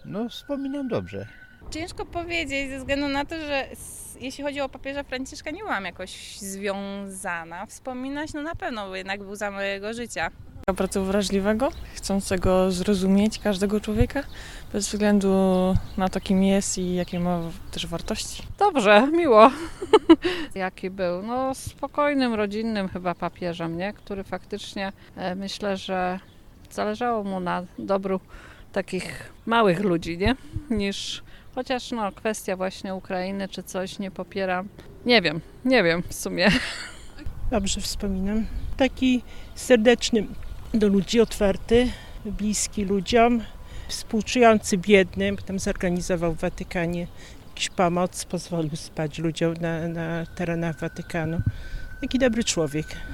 No, wspominam dobrze. Ciężko powiedzieć ze względu na to, że jeśli chodzi o papieża Franciszka, nie byłam jakoś związana. Wspominać no na pewno, bo jednak był za mojego życia. Bardzo wrażliwego, chcącego zrozumieć każdego człowieka, bez względu na to, kim jest i jakie ma też wartości. Dobrze, miło. Jaki był? No spokojnym, rodzinnym chyba papieżem, nie? Który faktycznie myślę, że zależało mu na dobru takich małych ludzi, nie? Niż chociaż no kwestia właśnie Ukrainy czy coś nie popieram. Nie wiem w sumie. Dobrze wspominam. Taki serdeczny do ludzi, otwarty, bliski ludziom, współczujący biednym. Potem zorganizował w Watykanie jakąś pomoc, pozwolił spać ludziom na terenach Watykanu. Taki dobry człowiek.